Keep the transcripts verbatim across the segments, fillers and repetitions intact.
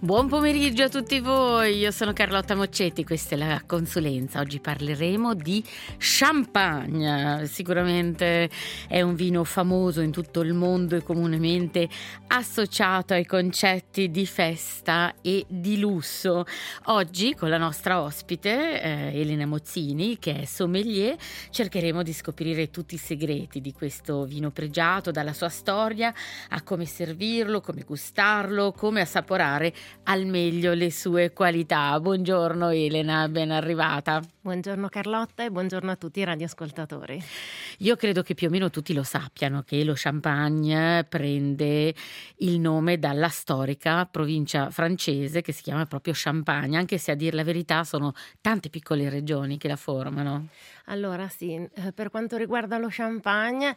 Buon pomeriggio a tutti voi, io sono Carlotta Moccetti, questa è la consulenza. Oggi parleremo di champagne. Sicuramente è un vino famoso in tutto il mondo e comunemente associato ai concetti di festa e di lusso. Oggi con la nostra ospite eh, Elena Mozzini, che è sommelier, cercheremo di scoprire tutti i segreti di questo vino pregiato, dalla sua storia a come servirlo, come gustarlo, come assaporare al meglio le sue qualità. Buongiorno Elena, ben arrivata. Buongiorno Carlotta e buongiorno a tutti i radioascoltatori. Io credo che più o meno tutti lo sappiano che lo Champagne prende il nome dalla storica provincia francese che si chiama proprio Champagne, anche se a dir la verità sono tante piccole regioni che la formano. Allora sì, per quanto riguarda lo Champagne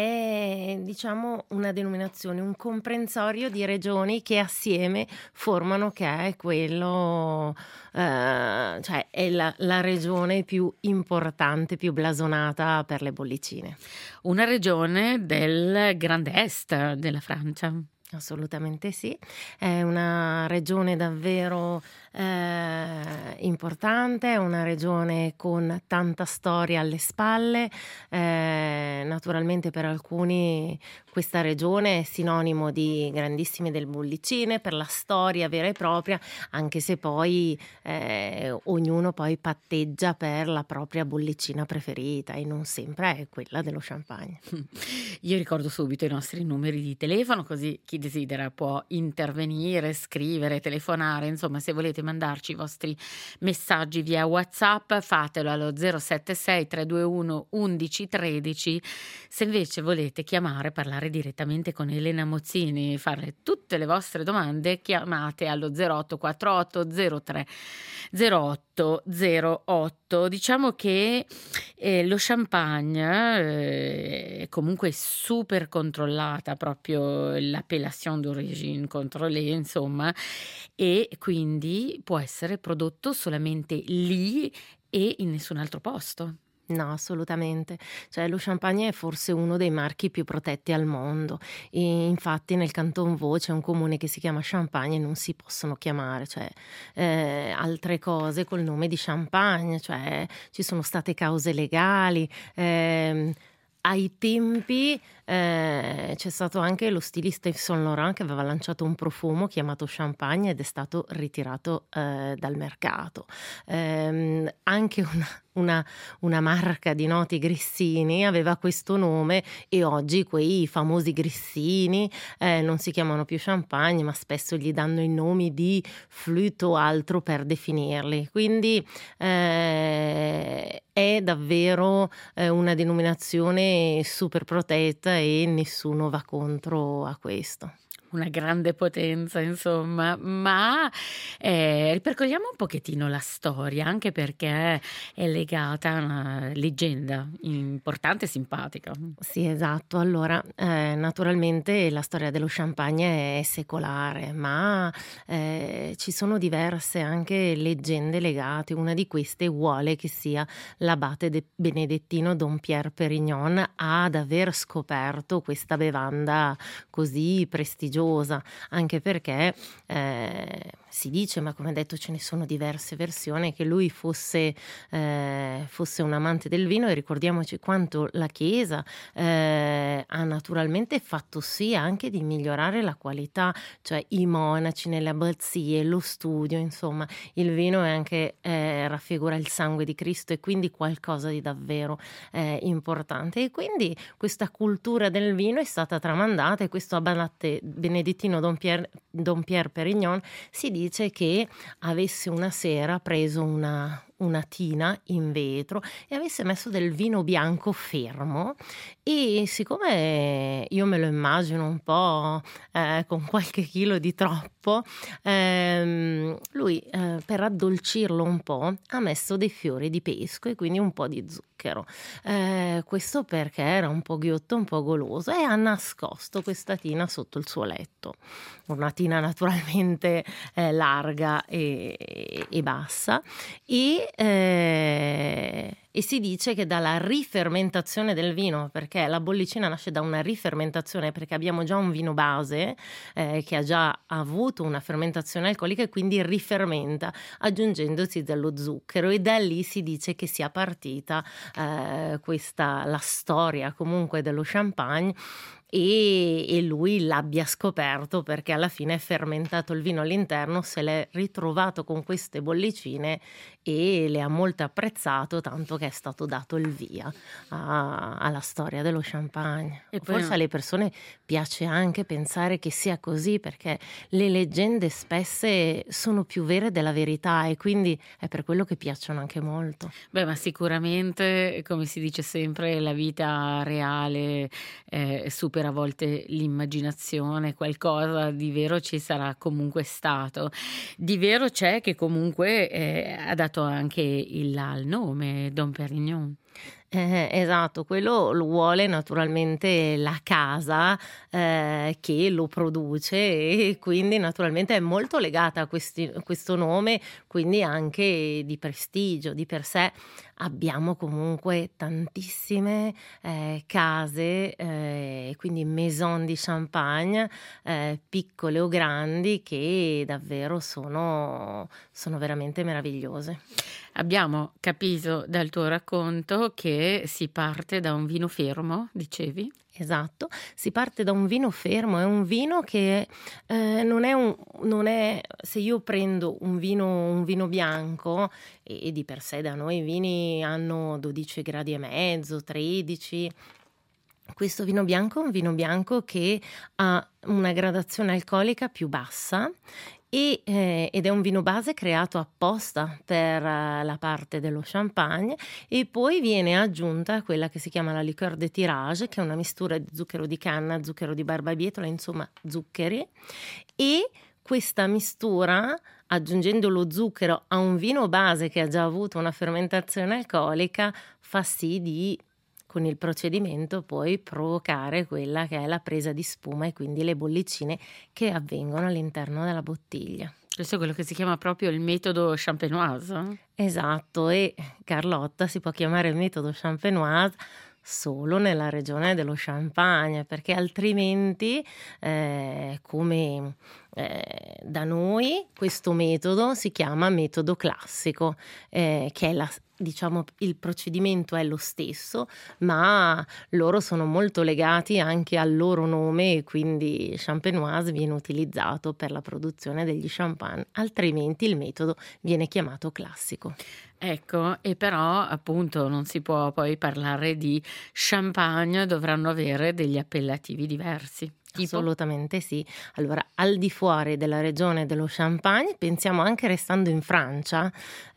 è diciamo una denominazione, un comprensorio di regioni che assieme formano che è quello, eh, cioè è la, la regione più importante, più blasonata per le bollicine. Una regione del Grande Est della Francia. Assolutamente sì, è una regione davvero eh, importante, è una regione con tanta storia alle spalle, eh, naturalmente per alcuni questa regione è sinonimo di grandissime del bollicine, per la storia vera e propria, anche se poi eh, ognuno poi patteggia per la propria bollicina preferita e non sempre è quella dello Champagne. Io ricordo subito i nostri numeri di telefono, così chi desidera può intervenire, scrivere, telefonare, insomma se volete mandarci i vostri messaggi via WhatsApp fatelo allo zero sette sei tre due uno undici tredici. Se invece volete chiamare, parlare direttamente con Elena Mozzini, fare tutte le vostre domande, chiamate allo zero otto quattro otto zero tre zero otto zero otto. Diciamo che eh, lo Champagne eh, è comunque super controllata, proprio l'appellation d'origine contrôlée, insomma, e quindi può essere prodotto solamente lì e in nessun altro posto. No, assolutamente. Cioè lo Champagne è forse uno dei marchi più protetti al mondo. E infatti nel Canton Vaud c'è un comune che si chiama Champagne e non si possono chiamare, cioè eh, altre cose col nome di Champagne, cioè ci sono state cause legali. ehm, Ai tempi eh, c'è stato anche lo stilista Yves Saint Laurent che aveva lanciato un profumo chiamato Champagne ed è stato ritirato eh, dal mercato. Ehm, anche una, una, una marca di noti grissini aveva questo nome e oggi quei famosi grissini eh, non si chiamano più Champagne, ma spesso gli danno i nomi di Flûte o altro per definirli. Quindi eh, è davvero eh, una denominazione super protetta e nessuno va contro a questo. Una grande potenza, insomma, ma eh, ripercorriamo un pochettino la storia, anche perché è legata a una leggenda importante e simpatica. Sì, esatto. Allora, eh, naturalmente la storia dello Champagne è secolare, ma eh, ci sono diverse anche leggende legate. Una di queste vuole che sia l'abate de- benedettino Don Pierre Perignon ad aver scoperto questa bevanda così prestigiosa, anche perché eh, si dice, ma come detto ce ne sono diverse versioni, che lui fosse, eh, fosse un amante del vino, e ricordiamoci quanto la Chiesa eh, ha naturalmente fatto sì anche di migliorare la qualità, cioè i monaci nelle abbazie, lo studio, insomma il vino è anche eh, raffigura il sangue di Cristo e quindi qualcosa di davvero eh, importante, e quindi questa cultura del vino è stata tramandata, e questo abate benedettino Don Pierre, Don Pierre Perignon si dice che avesse una sera preso una una tina in vetro e avesse messo del vino bianco fermo, e siccome io me lo immagino un po' eh, con qualche chilo di troppo, ehm, lui eh, per addolcirlo un po' ha messo dei fiori di pesco e quindi un po' di zucchero, eh, questo perché era un po' ghiotto, un po' goloso, e ha nascosto questa tina sotto il suo letto, una tina naturalmente eh, larga e, e bassa, e eh, e si dice che dalla rifermentazione del vino, perché la bollicina nasce da una rifermentazione, perché abbiamo già un vino base eh, che ha già avuto una fermentazione alcolica e quindi rifermenta aggiungendosi dello zucchero, e da lì si dice che sia partita eh, questa la storia comunque dello champagne, e, e lui l'abbia scoperto perché alla fine è fermentato il vino all'interno, se l'è ritrovato con queste bollicine e le ha molto apprezzato, tanto che è stato dato il via a- alla storia dello champagne. E poi Forse alle persone piace anche pensare che sia così, perché le leggende spesse sono più vere della verità, e quindi è per quello che piacciono anche molto. Beh, ma sicuramente, come si dice sempre, la vita reale eh, supera a volte l'immaginazione, qualcosa di vero ci sarà comunque stato. Di vero c'è che comunque eh, ha dato anche il là al nome, Dom Pérignon. Eh, esatto, quello lo vuole naturalmente la casa eh, che lo produce, e quindi naturalmente è molto legata a questi- questo nome, quindi anche di prestigio. Di per sé abbiamo comunque tantissime eh, case, eh, quindi maison di champagne, eh, piccole o grandi, che davvero sono, sono veramente meravigliose. Abbiamo capito dal tuo racconto che si parte da un vino fermo, dicevi? Esatto, si parte da un vino fermo, è un vino che eh, non è un, non è, se io prendo un vino, un vino bianco, e, e di per sé da noi i vini hanno dodici gradi e mezzo, tredici. Questo vino bianco è un vino bianco che ha una gradazione alcolica più bassa, e, eh, ed è un vino base creato apposta per eh, la parte dello champagne, e poi viene aggiunta quella che si chiama la liqueur de tirage, che è una mistura di zucchero di canna, zucchero di barbabietola, insomma zuccheri, e questa mistura, aggiungendo lo zucchero a un vino base che ha già avuto una fermentazione alcolica, fa sì di, con il procedimento, poi provocare quella che è la presa di spuma e quindi le bollicine che avvengono all'interno della bottiglia. Questo è quello che si chiama proprio il metodo champenoise. Esatto, e Carlotta si può chiamare metodo champenoise solo nella regione dello Champagne, perché altrimenti, eh, come eh, da noi, questo metodo si chiama metodo classico, eh, che è la, diciamo, il procedimento è lo stesso, ma loro sono molto legati anche al loro nome, e quindi champenoise viene utilizzato per la produzione degli champagne, altrimenti il metodo viene chiamato classico. Ecco, e però appunto non si può poi parlare di champagne, dovranno avere degli appellativi diversi. Tipo? Assolutamente sì. Allora, al di fuori della regione dello Champagne, pensiamo anche restando in Francia,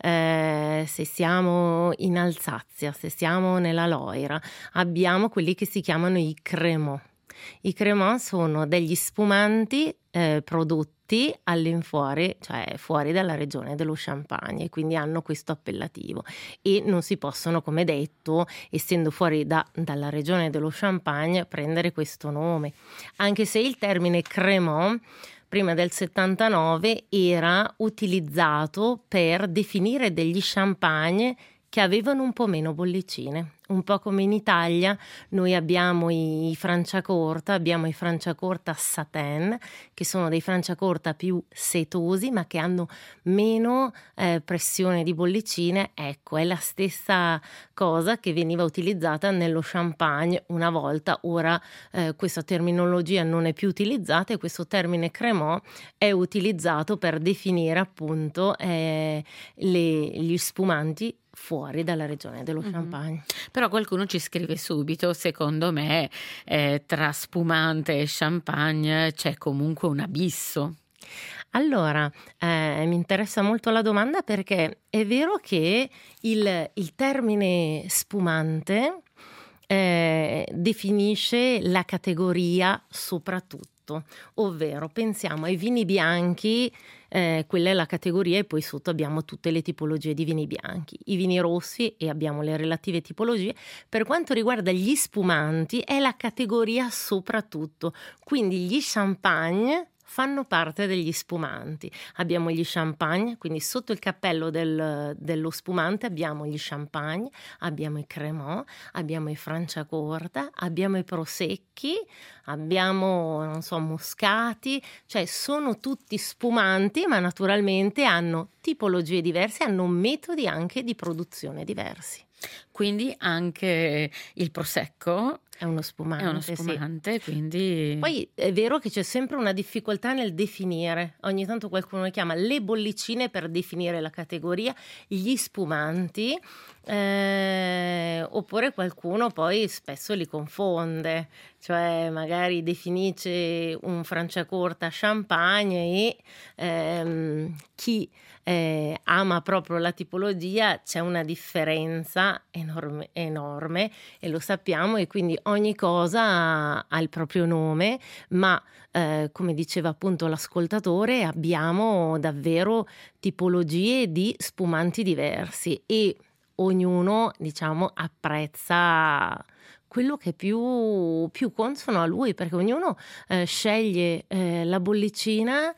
eh, se siamo in Alsazia, se siamo nella Loira, abbiamo quelli che si chiamano i crémants. I crémants sono degli spumanti eh, prodotti all'infuori, cioè fuori dalla regione dello Champagne, quindi hanno questo appellativo, e non si possono, come detto, essendo fuori da, dalla regione dello Champagne, prendere questo nome, anche se il termine crémant prima del settantanove era utilizzato per definire degli champagne che avevano un po' meno bollicine. Un po' come in Italia noi abbiamo i, i Franciacorta, abbiamo i Franciacorta Satin, che sono dei Franciacorta più setosi ma che hanno meno eh, pressione di bollicine. Ecco, è la stessa cosa che veniva utilizzata nello champagne una volta. Ora eh, questa terminologia non è più utilizzata, e questo termine crémant è utilizzato per definire appunto eh, le, gli spumanti fuori dalla regione dello Mhm. Champagne. Però qualcuno ci scrive subito, secondo me eh, tra spumante e champagne c'è comunque un abisso. Allora, eh, mi interessa molto la domanda, perché è vero che il, il termine spumante eh, definisce la categoria soprattutto, ovvero pensiamo ai vini bianchi, eh, quella è la categoria, e poi sotto abbiamo tutte le tipologie di vini bianchi, i vini rossi, e abbiamo le relative tipologie. Per quanto riguarda gli spumanti è la categoria soprattutto, quindi gli champagne fanno parte degli spumanti. Abbiamo gli champagne, quindi sotto il cappello del, dello spumante abbiamo gli champagne, abbiamo i cremant, abbiamo i franciacorta, abbiamo i prosecchi, abbiamo, non so, moscati, cioè sono tutti spumanti, ma naturalmente hanno tipologie diverse, hanno metodi anche di produzione diversi. Quindi anche il prosecco È uno spumante, è uno sì. spumante, quindi Poi è vero che c'è sempre una difficoltà nel definire, ogni tanto qualcuno le chiama le bollicine per definire la categoria, gli spumanti, eh, oppure qualcuno poi spesso li confonde, cioè magari definisce un Franciacorta champagne e ehm, chi eh, ama proprio la tipologia, c'è una differenza enorme, enorme e lo sappiamo, e quindi ogni cosa ha, ha il proprio nome, ma eh, come diceva appunto l'ascoltatore, abbiamo davvero tipologie di spumanti diversi e ognuno, diciamo, apprezza quello che è più, più consono a lui, perché ognuno eh, sceglie eh, la bollicina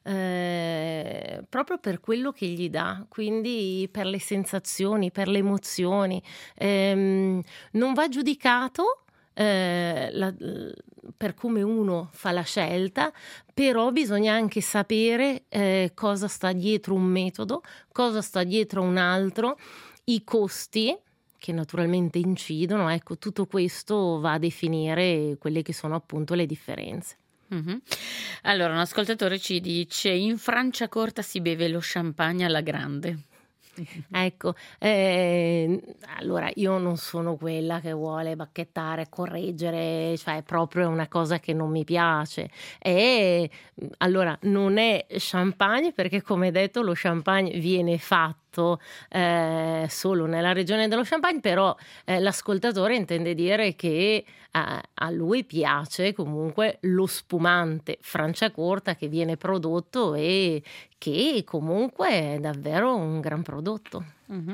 eh, proprio per quello che gli dà, quindi per le sensazioni, per le emozioni. Ehm, non va giudicato eh, la- per come uno fa la scelta, però bisogna anche sapere eh, cosa sta dietro un metodo, cosa sta dietro un altro, i costi che naturalmente incidono, ecco, tutto questo va a definire quelle che sono appunto le differenze. Mhm. Allora, un ascoltatore ci dice: in Franciacorta si beve lo champagne alla grande. Ecco, ehm, allora io non sono quella che vuole bacchettare, correggere, cioè è proprio una cosa che non mi piace. E mh, allora non è champagne perché, come detto, lo champagne viene fatto eh, solo nella regione dello Champagne, però eh, l'ascoltatore intende dire che a, a lui piace comunque lo spumante Franciacorta che viene prodotto e che comunque è davvero un gran prodotto. Mhm.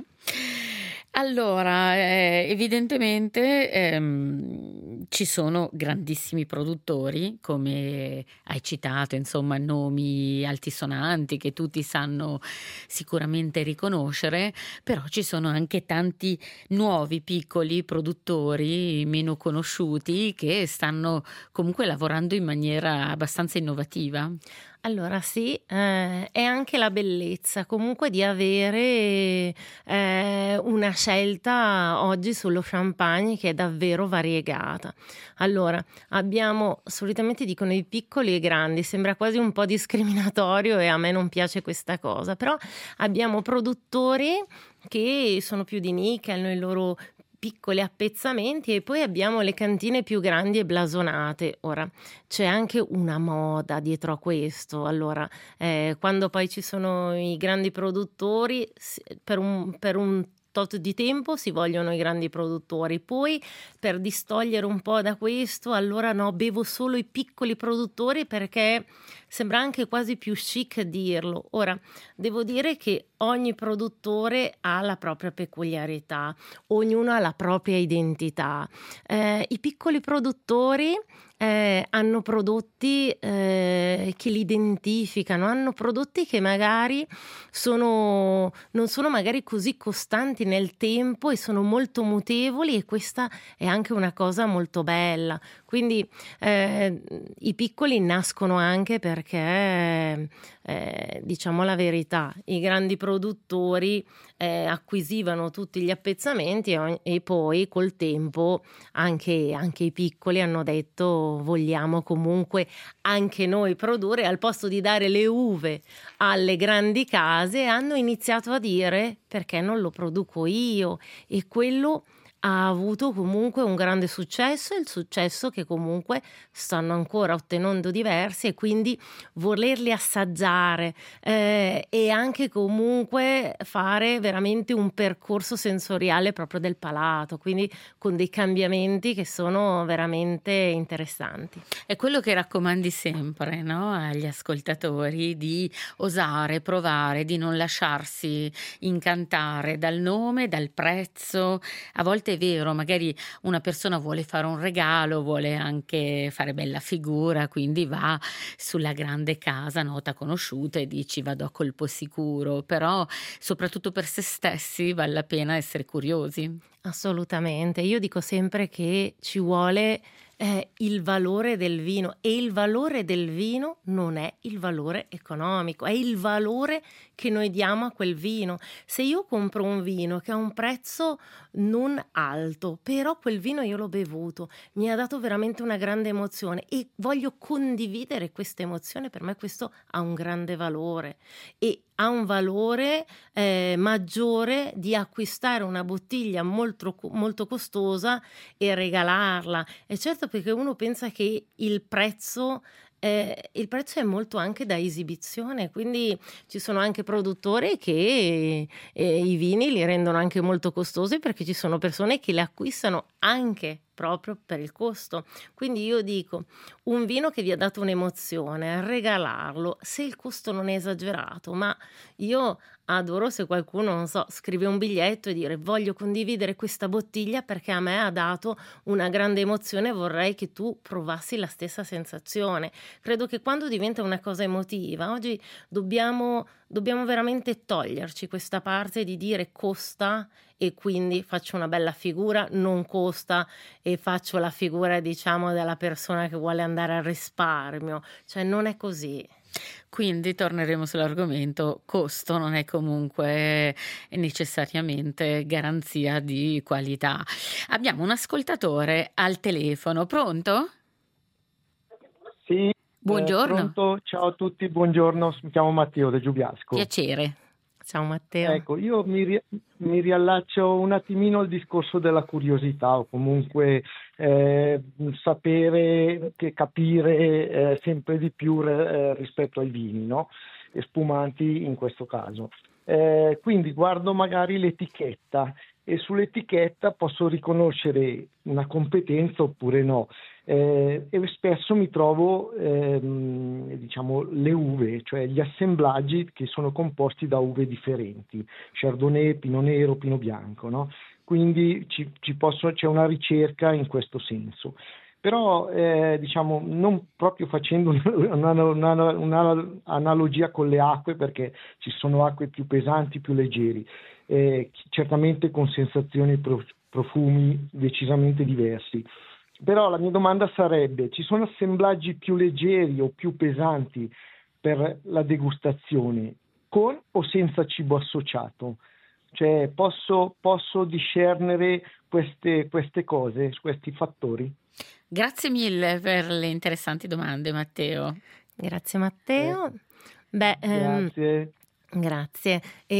Allora, eh, evidentemente ehm, ci sono grandissimi produttori, come hai citato, insomma, nomi altisonanti che tutti sanno sicuramente riconoscere, però ci sono anche tanti nuovi piccoli produttori meno conosciuti che stanno comunque lavorando in maniera abbastanza innovativa. Allora sì, ehm, è anche la bellezza comunque di avere, ehm, una scelta oggi sullo champagne che è davvero variegata. Allora, abbiamo solitamente dicono i piccoli e i grandi, sembra quasi un po' discriminatorio e a me non piace questa cosa, però abbiamo produttori che sono più di nicchia, hanno i loro piccoli appezzamenti e poi abbiamo le cantine più grandi e blasonate. Ora, c'è anche una moda dietro a questo. Allora, eh, quando poi ci sono i grandi produttori, si- per un, per un tot di tempo si vogliono i grandi produttori, poi per distogliere un po' da questo, allora no, bevo solo i piccoli produttori perché sembra anche quasi più chic dirlo. Ora, devo dire che ogni produttore ha la propria peculiarità, ognuno ha la propria identità. Eh, i piccoli produttori eh, hanno prodotti eh, che li identificano, hanno prodotti che magari sono, non sono magari così costanti nel tempo e sono molto mutevoli, e questa è anche una cosa molto bella. Quindi eh, i piccoli nascono anche perché, eh, diciamo la verità, i grandi produttori eh, acquisivano tutti gli appezzamenti e, ogni- e poi col tempo anche, anche i piccoli hanno detto vogliamo comunque anche noi produrre, al posto di dare le uve alle grandi case hanno iniziato a dire perché non lo produco io, e quello ha avuto comunque un grande successo, e il successo che comunque stanno ancora ottenendo diversi, e quindi volerli assaggiare eh, e anche comunque fare veramente un percorso sensoriale proprio del palato, quindi con dei cambiamenti che sono veramente interessanti. È quello che raccomandi sempre, no, agli ascoltatori, di osare, provare, di non lasciarsi incantare dal nome, dal prezzo. A volte volte è vero, magari una persona vuole fare un regalo, vuole anche fare bella figura, quindi va sulla grande casa nota conosciuta e dici vado a colpo sicuro, però soprattutto per se stessi vale la pena essere curiosi. Assolutamente. Io dico sempre che ci vuole, ehm, il valore del vino, e il valore del vino non è il valore economico, è il valore che noi diamo a quel vino. Se io compro un vino che ha un prezzo non alto, però quel vino io l'ho bevuto, mi ha dato veramente una grande emozione e voglio condividere questa emozione, per me questo ha un grande valore, e ha un valore eh, maggiore di acquistare una bottiglia molto, co- molto costosa e regalarla. E certo, perché uno pensa che il prezzo, eh, il prezzo è molto anche da esibizione, quindi ci sono anche produttori che eh, i vini li rendono anche molto costosi, perché ci sono persone che li acquistano anche proprio per il costo. Quindi io dico, un vino che vi ha dato un'emozione, regalarlo, se il costo non è esagerato, ma io adoro se qualcuno, non so, scrive un biglietto e dire voglio condividere questa bottiglia perché a me ha dato una grande emozione, vorrei che tu provassi la stessa sensazione. Credo che quando diventa una cosa emotiva, oggi dobbiamo, dobbiamo veramente toglierci questa parte di dire costa e quindi faccio una bella figura, non costa e faccio la figura, diciamo, della persona che vuole andare al risparmio. Cioè non è così. Quindi torneremo sull'argomento: costo non è comunque necessariamente garanzia di qualità. Abbiamo un ascoltatore al telefono, pronto? Sì, eh, Buongiorno, pronto? Ciao a tutti, buongiorno, mi chiamo Matteo da Giubiasco. piacere. Ciao Matteo. Ecco, io mi, ri- mi riallaccio un attimino al discorso della curiosità, o comunque eh, sapere, che capire eh, sempre di più eh, rispetto ai vini, no? E spumanti in questo caso. Eh, quindi guardo magari l'etichetta e sull'etichetta posso riconoscere una competenza oppure no. Eh, e spesso mi trovo ehm, diciamo le uve, cioè gli assemblaggi che sono composti da uve differenti, Chardonnay, Pinot Nero, Pinot Bianco, no? Quindi ci, ci posso, c'è una ricerca in questo senso. Però eh, diciamo non proprio facendo un'analogia con le acque, perché ci sono acque più pesanti, più leggeri, eh, certamente con sensazioni e pro- profumi decisamente diversi. Però la mia domanda sarebbe: ci sono assemblaggi più leggeri o più pesanti per la degustazione, con o senza cibo associato? Cioè posso, posso discernere queste, queste cose, questi fattori? Grazie mille per le interessanti domande, Matteo. Grazie Eh, Matteo. Beh, ehm, grazie. grazie.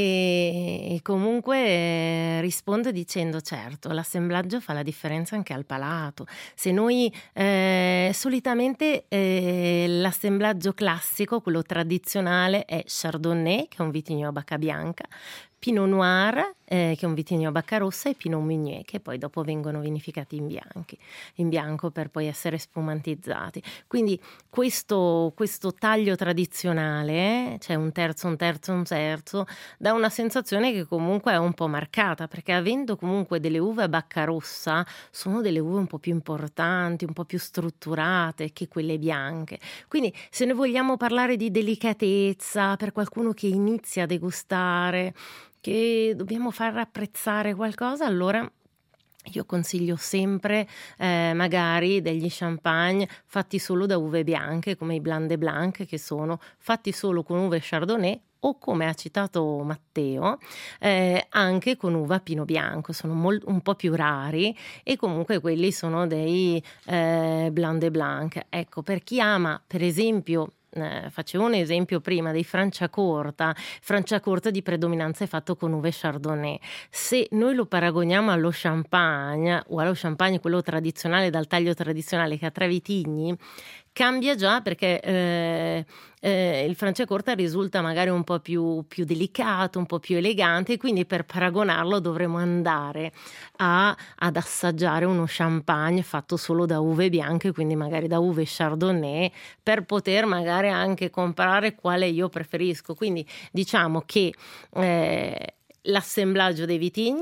E, e comunque eh, rispondo dicendo certo, l'assemblaggio fa la differenza anche al palato. Se noi eh, solitamente eh, l'assemblaggio classico, quello tradizionale, è Chardonnay, che è un vitigno a bacca bianca, Pinot Noir, eh, che è un vitigno a bacca rossa, e Pinot Meunier, che poi dopo vengono vinificati in, bianchi, in bianco per poi essere spumantizzati. Quindi questo, questo taglio tradizionale, eh, cioè un terzo, un terzo, un terzo, dà una sensazione che comunque è un po' marcata, perché avendo comunque delle uve a bacca rossa, sono delle uve un po' più importanti, un po' più strutturate che quelle bianche. Quindi se noi vogliamo parlare di delicatezza per qualcuno che inizia a degustare, che dobbiamo far apprezzare qualcosa, allora io consiglio sempre eh, magari degli champagne fatti solo da uve bianche, come i Blanc de Blanc, che sono fatti solo con uve Chardonnay, o come ha citato Matteo, eh, anche con uva Pinot Bianco. Sono mol- un po' più rari, e comunque quelli sono dei eh, Blanc de Blanc. Ecco, per chi ama, per esempio, Eh, facevo un esempio prima dei Franciacorta. Franciacorta di predominanza è fatto con uve Chardonnay. Se noi lo paragoniamo allo champagne, o allo champagne quello tradizionale, dal taglio tradizionale, che ha tre vitigni, cambia già, perché eh, eh, il Franciacorta risulta magari un po' più, più delicato, un po' più elegante, e quindi per paragonarlo dovremo andare a, ad assaggiare uno champagne fatto solo da uve bianche, quindi magari da uve Chardonnay, per poter magari anche comparare quale io preferisco. Quindi diciamo che eh, l'assemblaggio dei vitigni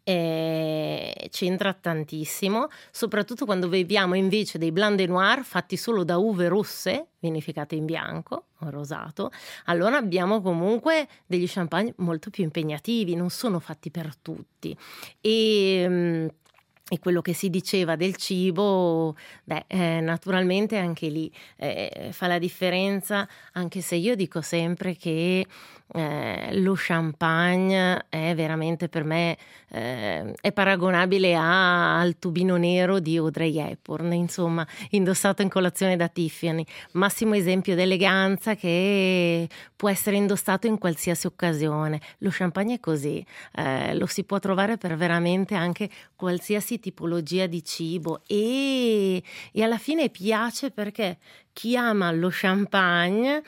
Eh, c'entra tantissimo, soprattutto quando beviamo invece dei Blanc de Noir fatti solo da uve rosse, vinificate in bianco o rosato, allora abbiamo comunque degli champagne molto più impegnativi, non sono fatti per tutti. E... E quello che si diceva del cibo, beh, eh, naturalmente anche lì eh, fa la differenza, anche se io dico sempre che eh, lo champagne è veramente per me eh, è paragonabile a, al tubino nero di Audrey Hepburn, insomma, indossato in colazione da Tiffany, massimo esempio d'eleganza che può essere indossato in qualsiasi occasione. Lo champagne è così, eh, lo si può trovare per veramente anche qualsiasi tipologia di cibo e, e alla fine piace perché chi ama lo champagne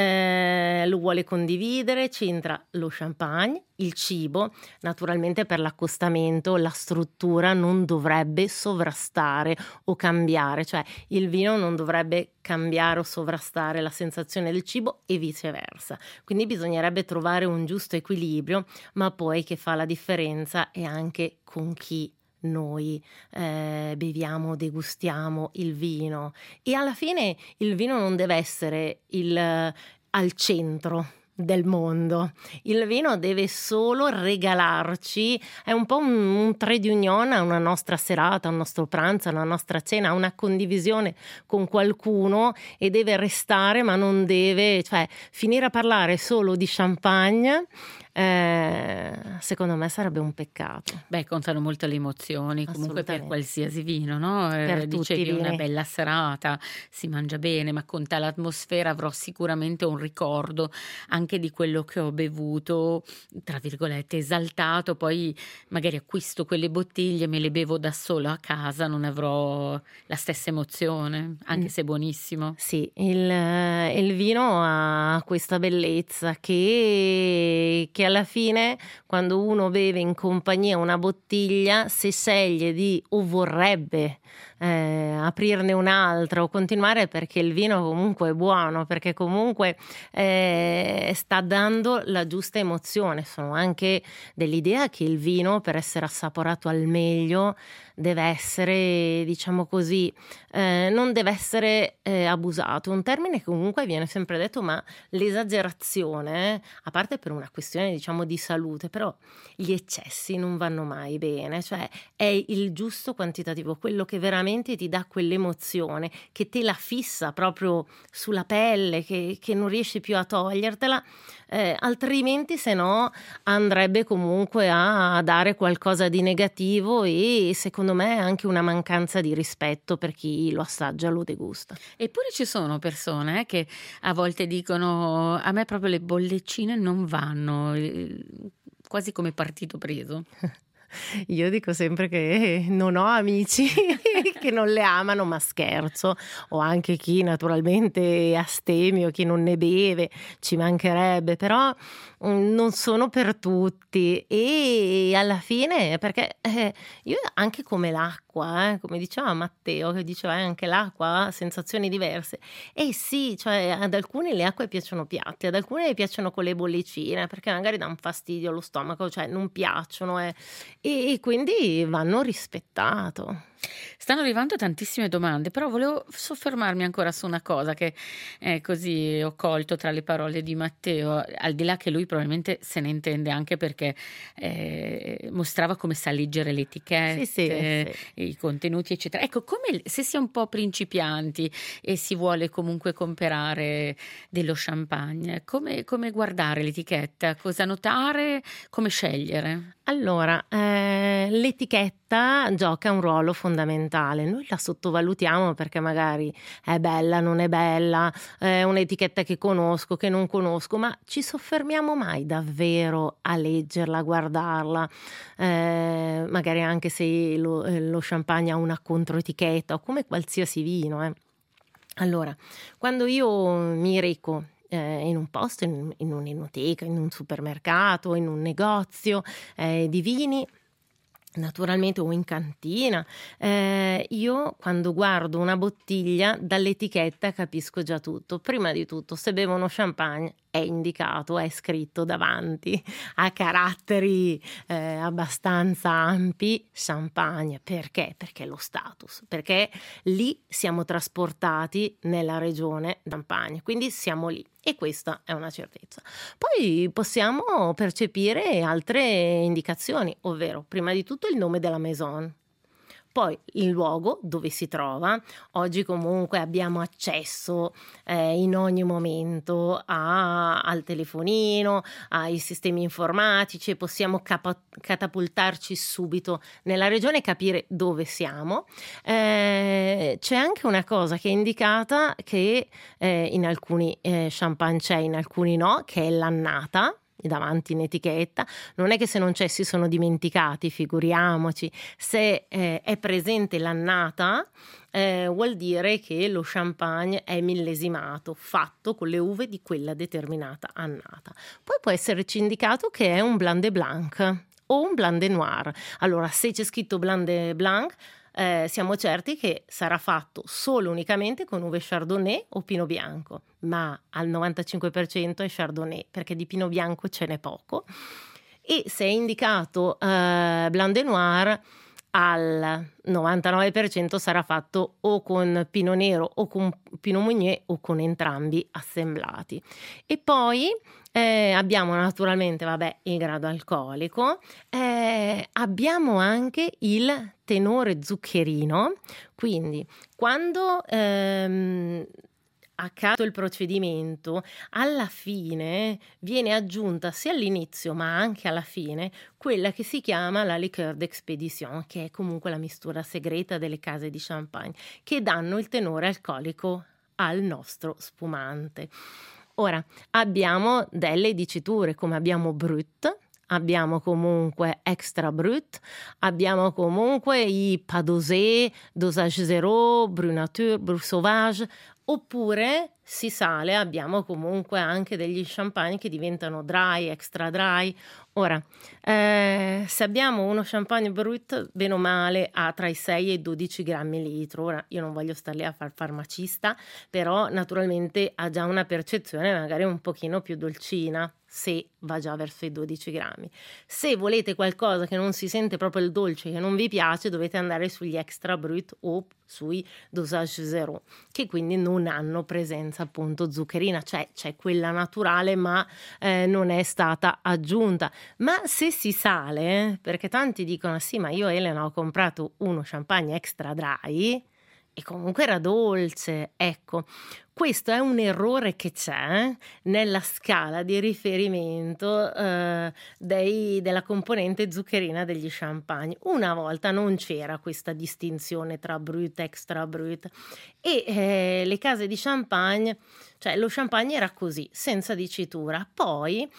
eh, lo vuole condividere, c'entra lo champagne, il cibo, naturalmente per l'accostamento la struttura non dovrebbe sovrastare o cambiare, cioè il vino non dovrebbe cambiare o sovrastare la sensazione del cibo e viceversa, quindi bisognerebbe trovare un giusto equilibrio, ma poi che fa la differenza è anche con chi noi eh, beviamo, degustiamo il vino e alla fine il vino non deve essere il, al centro del mondo, il vino deve solo regalarci, è un po' un, un trade union a una nostra serata, a un nostro pranzo, a una nostra cena, a una condivisione con qualcuno e deve restare ma non deve, cioè finire a parlare solo di champagne. Eh, secondo me sarebbe un peccato. Beh, contano molto le emozioni, comunque per qualsiasi vino, no? Eh, dicevi una bella serata, si mangia bene, ma conta l'atmosfera, avrò sicuramente un ricordo anche di quello che ho bevuto, tra virgolette, esaltato, poi magari acquisto quelle bottiglie, me le bevo da solo a casa, non avrò la stessa emozione, anche mm. se è buonissimo. Sì, il, il vino ha questa bellezza che, che alla fine quando uno beve in compagnia una bottiglia, se sceglie di o vorrebbe eh, aprirne un'altra o continuare perché il vino comunque è buono, perché comunque eh, sta dando la giusta emozione. Sono anche dell'idea che il vino, per essere assaporato al meglio, deve essere, diciamo così, eh, non deve essere eh, abusato. Un termine che comunque viene sempre detto, ma l'esagerazione, eh, a parte per una questione diciamo di salute, però gli eccessi non vanno mai bene, cioè è il giusto quantitativo, quello che veramente ti dà quell'emozione, che te la fissa proprio sulla pelle, che, che non riesci più a togliertela, eh, altrimenti se no andrebbe comunque a dare qualcosa di negativo e secondo me anche una mancanza di rispetto per chi lo assaggia, lo degusta. Eppure ci sono persone eh, che a volte dicono a me proprio le bollicine non vanno, quasi come partito preso. Io dico sempre che non ho amici che non le amano, ma scherzo. O anche chi naturalmente è astemio, chi non ne beve, ci mancherebbe, però mh, non sono per tutti e alla fine perché eh, io anche come l'acqua, eh, come diceva Matteo, che diceva eh, anche l'acqua ha sensazioni diverse e sì, cioè ad alcuni le acque piacciono piatte, ad alcuni le piacciono con le bollicine perché magari dà un fastidio allo stomaco, cioè non piacciono eh. E, e quindi vanno rispettato. Stanno arrivando tantissime domande, però volevo soffermarmi ancora su una cosa che eh, così ho colto tra le parole di Matteo, al di là che lui probabilmente se ne intende anche perché eh, mostrava come sa leggere le etichette, sì, sì, sì. i contenuti eccetera. Ecco, come se si è un po' principianti e si vuole comunque comprare dello champagne, come, come guardare l'etichetta, cosa notare, come scegliere? Allora, eh, l'etichetta gioca un ruolo fondamentale, noi la sottovalutiamo perché magari è bella, non è bella, è un'etichetta che conosco, che non conosco, ma ci soffermiamo mai davvero a leggerla, a guardarla, eh, magari anche se lo, lo champagne ha una controetichetta o come qualsiasi vino. Eh. Allora, quando io mi reco Eh, in un posto, in, in un'enoteca, in un supermercato, in un negozio eh, di vini, naturalmente o in cantina, eh, io quando guardo una bottiglia dall'etichetta capisco già tutto. Prima di tutto, se bevo uno champagne è indicato, è scritto davanti a caratteri eh, abbastanza ampi champagne. Perché? Perché lo status, perché lì siamo trasportati nella regione Champagne, quindi siamo lì e questa è una certezza. Poi possiamo percepire altre indicazioni, ovvero prima di tutto il nome della maison. Poi il luogo dove si trova. Oggi comunque abbiamo accesso eh, in ogni momento a, al telefonino, ai sistemi informatici, possiamo capa- catapultarci subito nella regione e capire dove siamo. Eh, c'è anche una cosa che è indicata che eh, in alcuni eh, champagne c'è, in alcuni no, che è l'annata davanti in etichetta. Non è che se non c'è si sono dimenticati, figuriamoci. Se eh, è presente l'annata eh, vuol dire che lo champagne è millesimato, fatto con le uve di quella determinata annata. Poi può esserci indicato che è un Blanc de Blanc o un Blanc de Noir. Allora, se c'è scritto Blanc de Blanc, Eh, siamo certi che sarà fatto solo unicamente con uve Chardonnay o Pinot Bianco, ma al novantacinque per cento è Chardonnay, perché di Pinot Bianco ce n'è poco. E se è indicato eh, Blanc de Noir, al novantanove per cento sarà fatto o con Pinot Nero o con Pinot Meunier o con entrambi assemblati. E poi eh, abbiamo naturalmente, vabbè, il grado alcolico, eh, abbiamo anche il tenore zuccherino, quindi quando ehm, accato il procedimento, alla fine viene aggiunta sia all'inizio ma anche alla fine quella che si chiama la liqueur d'expédition, che è comunque la mistura segreta delle case di champagne, che danno il tenore alcolico al nostro spumante. Ora, abbiamo delle diciture, come abbiamo brut, abbiamo comunque extra brut, abbiamo comunque i pas dosé, dosage zéro, brut nature, brut sauvage, oppure si sale, abbiamo comunque anche degli champagne che diventano dry, extra dry. Ora, eh, se abbiamo uno champagne brut, bene o male ha tra i sei e i dodici grammi litro. Ora, io non voglio star lì a far farmacista, però naturalmente ha già una percezione magari un pochino più dolcina, se va già verso i dodici grammi. Se volete qualcosa che non si sente proprio il dolce, che non vi piace, dovete andare sugli extra brut o sui dosage zero, che quindi non hanno presenza appunto zuccherina, cioè c'è quella naturale ma eh, non è stata aggiunta. Ma se si sale, perché tanti dicono sì, ma io Elena ho comprato uno champagne extra dry e comunque era dolce, ecco, questo è un errore che c'è nella scala di riferimento eh, dei, della componente zuccherina degli champagne. Una volta non c'era questa distinzione tra brut e extra brut e eh, le case di champagne, cioè lo champagne era così, senza dicitura, poi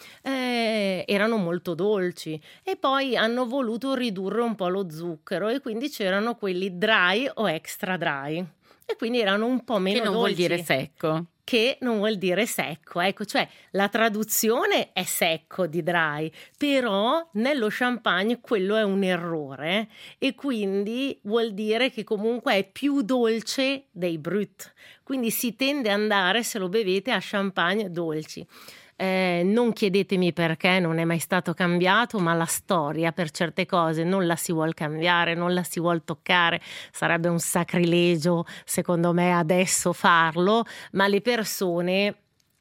eh, erano molto dolci e poi hanno voluto ridurre un po' lo zucchero e quindi c'erano quelli dry o extra dry. E quindi erano un po' meno dolci. Che non dolci. vuol dire secco. Che non vuol dire secco, ecco, cioè la traduzione è secco di dry, però nello champagne quello è un errore e quindi vuol dire che comunque è più dolce dei brut, quindi si tende ad andare, se lo bevete, a champagne dolci. Eh, non chiedetemi perché, non è mai stato cambiato, ma la storia per certe cose non la si vuol cambiare, non la si vuol toccare, sarebbe un sacrilegio secondo me adesso farlo, ma le persone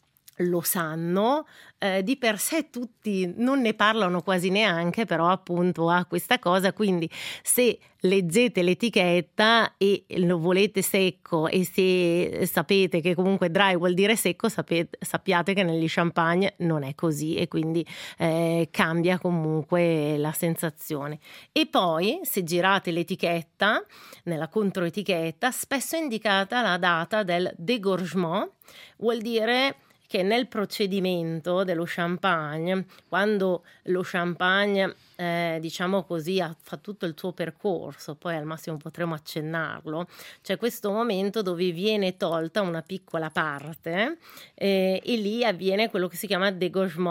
lo sanno, eh, di per sé tutti non ne parlano quasi neanche, però appunto ha questa cosa, quindi se leggete l'etichetta e lo volete secco e se sapete che comunque dry vuol dire secco, sapete, sappiate che negli champagne non è così e quindi eh, cambia comunque la sensazione. E poi se girate l'etichetta, nella controetichetta spesso è indicata la data del dégorgement, vuol dire che nel procedimento dello champagne, quando lo champagne eh, diciamo così ha, fa tutto il suo percorso, poi al massimo potremo accennarlo, c'è questo momento dove viene tolta una piccola parte eh, e lì avviene quello che si chiama dégorgement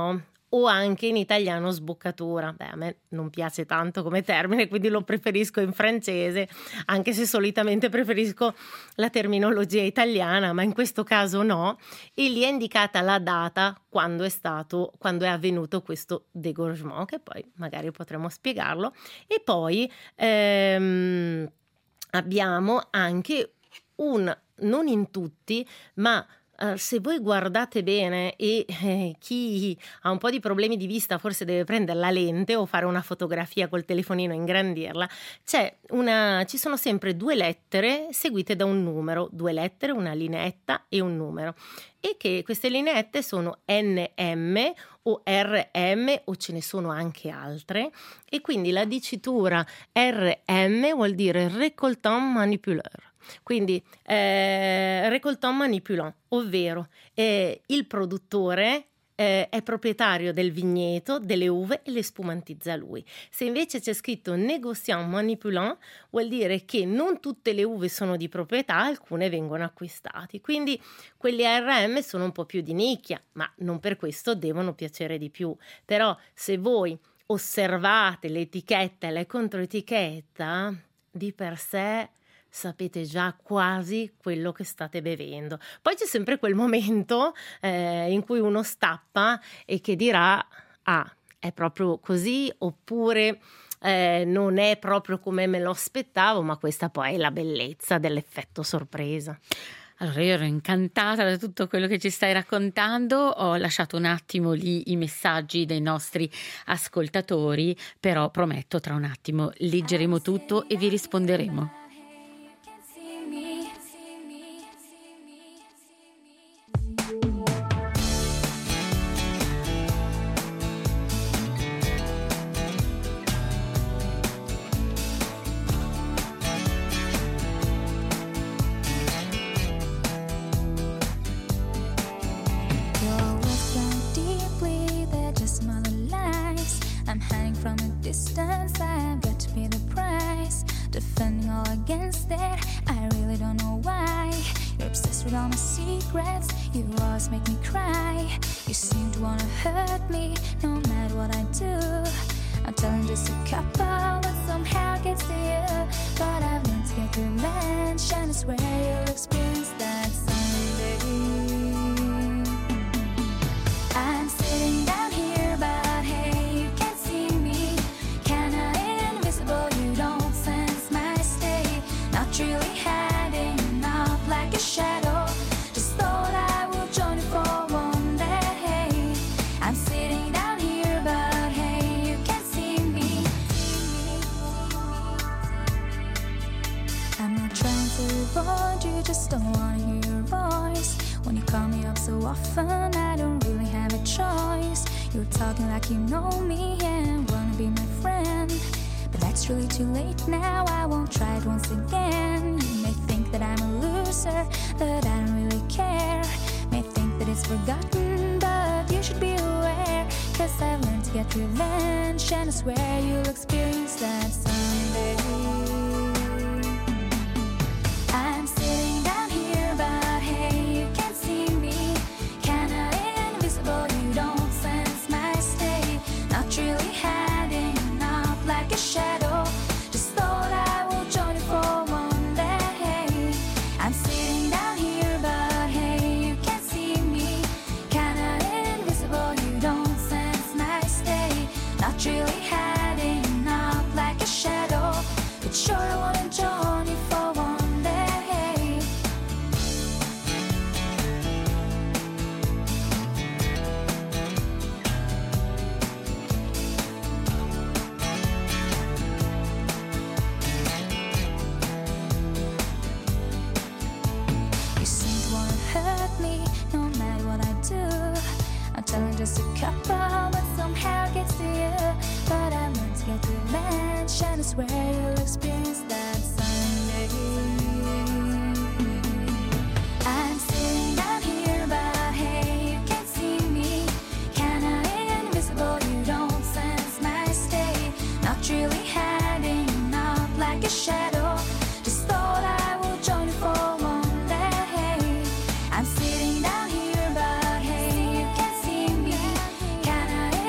o anche in italiano sboccatura. Beh, a me non piace tanto come termine, quindi lo preferisco in francese, anche se solitamente preferisco la terminologia italiana, ma in questo caso no. E lì è indicata la data quando è stato, quando è avvenuto questo dégorgement, che poi magari potremo spiegarlo. E poi ehm, abbiamo anche un, non in tutti, ma Uh, se voi guardate bene e eh, chi ha un po' di problemi di vista forse deve prendere la lente o fare una fotografia col telefonino e ingrandirla, c'è una, ci sono sempre due lettere seguite da un numero, due lettere, una lineetta e un numero, e che queste lineette sono N M o R M o ce ne sono anche altre, e quindi la dicitura R M vuol dire récoltant manipuleur. Quindi eh, récoltant manipulant, ovvero eh, il produttore eh, è proprietario del vigneto, delle uve e le spumantizza lui. Se invece c'è scritto négociant manipulant, vuol dire che non tutte le uve sono di proprietà, alcune vengono acquistate. Quindi quelli A R M sono un po' più di nicchia, ma non per questo devono piacere di più. Però se voi osservate l'etichetta e la controetichetta, di per sé sapete già quasi quello che state bevendo. Poi c'è sempre quel momento eh, in cui uno stappa e che dirà: ah, è proprio così, oppure eh, non è proprio come me lo aspettavo, ma questa poi è la bellezza dell'effetto sorpresa. Allora, io ero incantata da tutto quello che ci stai raccontando, ho lasciato un attimo lì i messaggi dei nostri ascoltatori, però prometto tra un attimo leggeremo tutto e vi risponderemo. Distance, I've got to pay the price. Defending all against it, I really don't know why. You're obsessed with all my secrets, you always make me cry. You seem to wanna hurt me, no matter what I do. I'm telling just a couple, but somehow gets to you. But I've learned to get revenge, and I swear you'll experience that someday. I'm sitting down here, but hey, you can't see me. Kinda invisible, you don't sense my state. Not really hiding, not like a shadow. Just thought I would join you for one day. I'm sitting down here, but hey, you can't see me. I'm not trying to avoid you, just don't wanna hear your voice. When you call me up so often, I don't really have a choice. You're talking like you know me and wanna be my friend, but that's really too late now, I won't try it once again. You may think that I'm a loser, that I don't really care. May think that it's forgotten, but you should be aware. Cause I've learned to get revenge, and I swear you'll experience that someday. I'm sitting down here, but hey, you can't see me. Kinda invisible, you don't sense my state. Not really hiding, not like a shadow. Just thought I would join you for one day. I'm sitting down here, but hey, you can't see me. Kinda invisible, you don't sense my state. Not really hiding, not like a shadow. But sure I wanna join you for one day. You seem to wanna hurt me, no matter what I do. I'm telling just a couple, but somehow it gets to you. But I learned to get revenge, and I swear you'll experience that someday. I'm sitting down here, but hey, you can't see me. Kinda invisible, you don't sense my state. Not really hiding, not like a shadow. Just thought I would join you for one day. I'm sitting down here, but hey, you can't see me. Kinda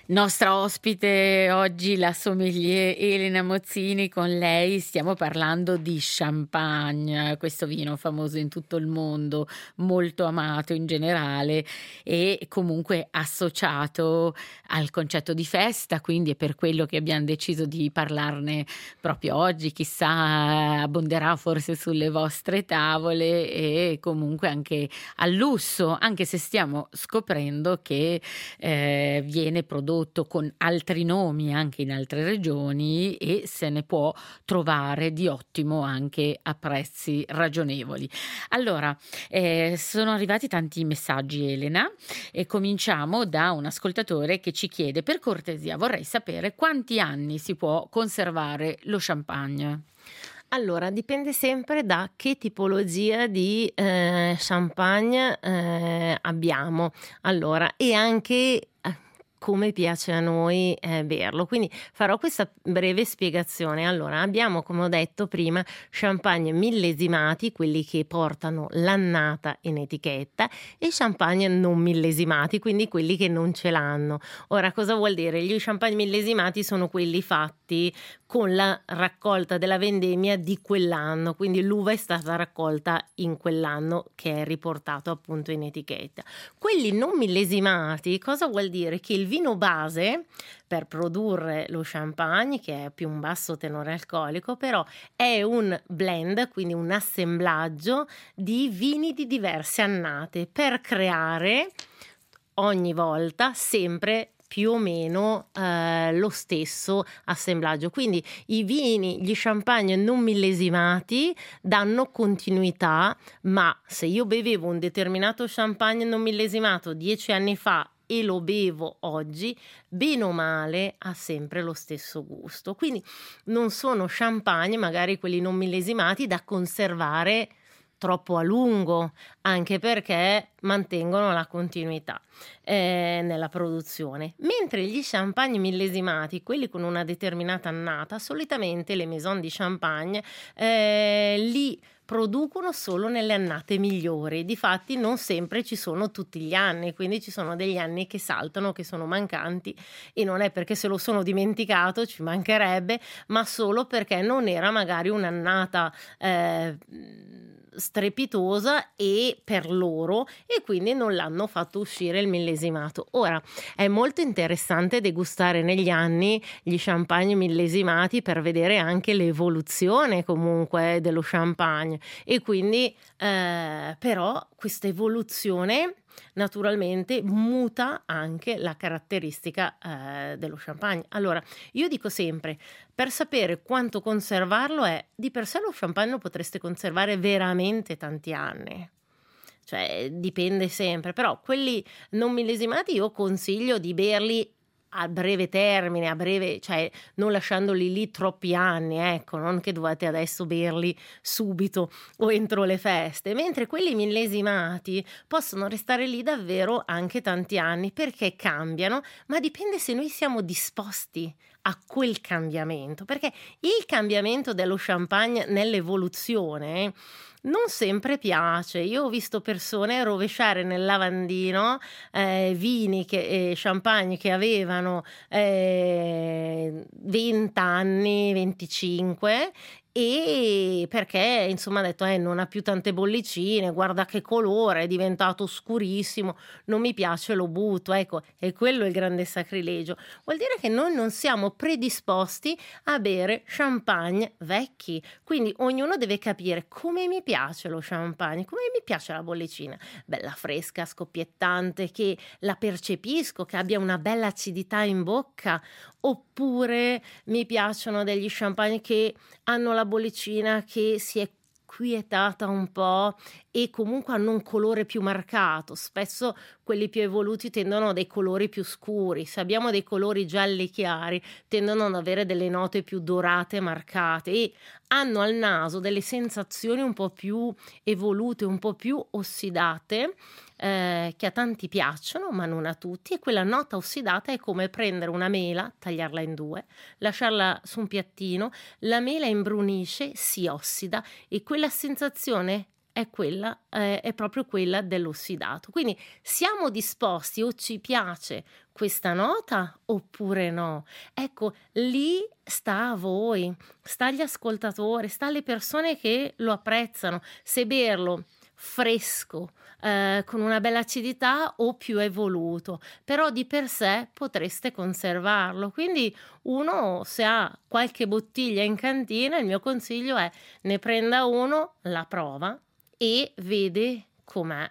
Nostra ospite oggi la sommelier Elena Mozzini, con lei stiamo parlando di champagne, questo vino famoso in tutto il mondo, molto amato in generale e comunque associato al concetto di festa, quindi è per quello che abbiamo deciso di parlarne proprio oggi, chissà abbonderà forse sulle vostre tavole e comunque anche al lusso, anche se stiamo scoprendo che eh, viene prodotto con altri nomi anche in altre regioni e se ne può trovare di ottimo anche a prezzi ragionevoli. Allora, eh, sono arrivati tanti messaggi, Elena, e cominciamo da un ascoltatore che ci chiede: per cortesia, vorrei sapere quanti anni si può conservare lo champagne. Allora, dipende sempre da che tipologia di eh, champagne eh, abbiamo. Allora, e anche eh, come piace a noi eh, berlo. Quindi farò questa breve spiegazione. Allora, abbiamo, come ho detto prima, champagne millesimati, quelli che portano l'annata in etichetta, e champagne non millesimati, quindi quelli che non ce l'hanno. Ora, cosa vuol dire? Gli champagne millesimati sono quelli fatti con la raccolta della vendemmia di quell'anno, quindi l'uva è stata raccolta in quell'anno che è riportato appunto in etichetta. Quelli non millesimati, cosa vuol dire? Che il vino base per produrre lo champagne, che è più un basso tenore alcolico, però è un blend, quindi un assemblaggio di vini di diverse annate per creare ogni volta sempre più o meno eh, lo stesso assemblaggio. Quindi i vini, gli champagne non millesimati danno continuità, ma se io bevevo un determinato champagne non millesimato dieci anni fa e lo bevo oggi, bene o male ha sempre lo stesso gusto. Quindi non sono champagne, magari quelli non millesimati, da conservare troppo a lungo, anche perché mantengono la continuità eh, nella produzione, mentre gli champagne millesimati, quelli con una determinata annata, solitamente le maison di champagne eh, li producono solo nelle annate migliori. Difatti non sempre ci sono tutti gli anni, quindi ci sono degli anni che saltano, che sono mancanti, e non è perché se lo sono dimenticato, ci mancherebbe, ma solo perché non era magari un'annata eh, strepitosa e per loro, e quindi non l'hanno fatto uscire il millesimato. Ora è molto interessante degustare negli anni gli champagne millesimati per vedere anche l'evoluzione comunque dello champagne, e quindi eh, però questa evoluzione naturalmente muta anche la caratteristica eh, dello champagne. Allora, io dico sempre, per sapere quanto conservarlo è, di per sé lo champagne lo potreste conservare veramente tanti anni. Cioè, dipende sempre, però quelli non millesimati io consiglio di berli a breve termine, a breve, cioè non lasciandoli lì troppi anni, ecco, non che dovete adesso berli subito o entro le feste, mentre quelli millesimati possono restare lì davvero anche tanti anni, perché cambiano, ma dipende se noi siamo disposti a quel cambiamento, perché il cambiamento dello champagne nell'evoluzione non sempre piace. Io ho visto persone rovesciare nel lavandino eh, vini che, eh, champagne che avevano eh, venti anni, venticinque, e perché insomma ha detto eh, non ha più tante bollicine, guarda che colore, è diventato scurissimo, non mi piace, lo butto. Ecco, e quello è il grande sacrilegio. Vuol dire che noi non siamo predisposti a bere champagne vecchi, quindi ognuno deve capire come mi piace lo champagne, come mi piace la bollicina, bella fresca, scoppiettante, che la percepisco, che abbia una bella acidità in bocca, oppure mi piacciono degli champagne che hanno la bollicina che si è quietata un po' e comunque hanno un colore più marcato. Spesso quelli più evoluti tendono a dei colori più scuri. Se abbiamo dei colori gialli chiari, tendono ad avere delle note più dorate marcate, e hanno al naso delle sensazioni un po' più evolute, un po' più ossidate, eh, che a tanti piacciono ma non a tutti. E quella nota ossidata è come prendere una mela, tagliarla in due, lasciarla su un piattino, la mela imbrunisce, si ossida, e quella sensazione è quella, eh, è proprio quella dell'ossidato. Quindi siamo disposti o ci piace questa nota oppure no? Ecco, lì sta a voi, sta agli ascoltatori, sta alle persone che lo apprezzano, se berlo fresco, eh, con una bella acidità o più evoluto, però di per sé potreste conservarlo. Quindi uno, se ha qualche bottiglia in cantina, il mio consiglio è ne prenda uno, la prova e vede com'è.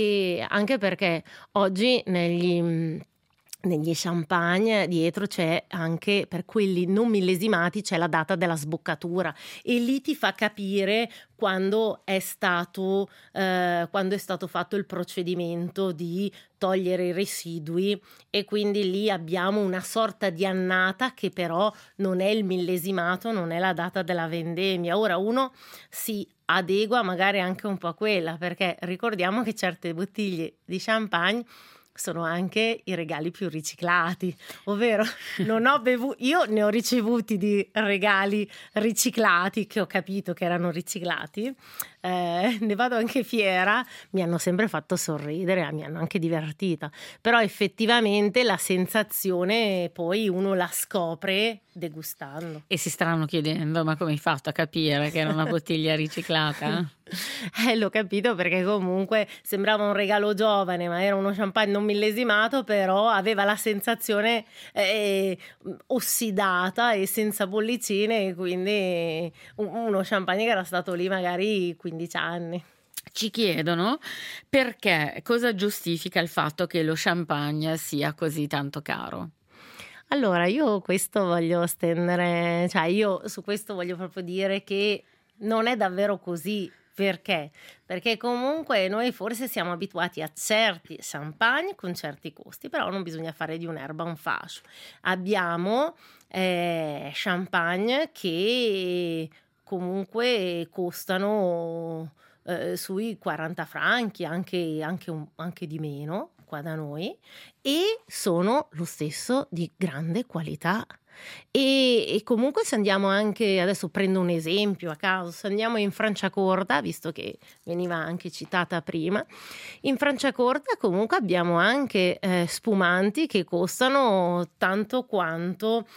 E anche perché oggi negli negli champagne dietro c'è anche, per quelli non millesimati, c'è la data della sboccatura e lì ti fa capire quando è stato eh, quando è stato fatto il procedimento di togliere i residui, e quindi lì abbiamo una sorta di annata che però non è il millesimato, non è la data della vendemmia. Ora uno si adegua magari anche un po' a quella, perché ricordiamo che certe bottiglie di champagne sono anche i regali più riciclati, ovvero non ho bevuto, io ne ho ricevuti di regali riciclati che ho capito che erano riciclati, eh, ne vado anche fiera, mi hanno sempre fatto sorridere, mi hanno anche divertita, però effettivamente la sensazione poi uno la scopre degustando. E si staranno chiedendo: ma come hai fatto a capire che era una bottiglia riciclata? Eh, l'ho capito, perché comunque sembrava un regalo giovane, ma era uno champagne non millesimato, però aveva la sensazione eh, ossidata e senza bollicine, quindi uno champagne che era stato lì magari quindici anni. Ci chiedono perché, cosa giustifica il fatto che lo champagne sia così tanto caro. Allora, io questo voglio stendere, cioè io su questo voglio proprio dire che non è davvero così. Perché? Perché comunque noi forse siamo abituati a certi champagne con certi costi, però non bisogna fare di un'erba un fascio. Abbiamo eh, champagne che comunque costano eh, sui quaranta franchi, anche, anche, un, anche di meno qua da noi, e sono lo stesso di grande qualità. E, e comunque se andiamo anche, adesso prendo un esempio a caso, se andiamo in Franciacorta, visto che veniva anche citata prima, in Franciacorta comunque abbiamo anche eh, spumanti che costano tanto quanto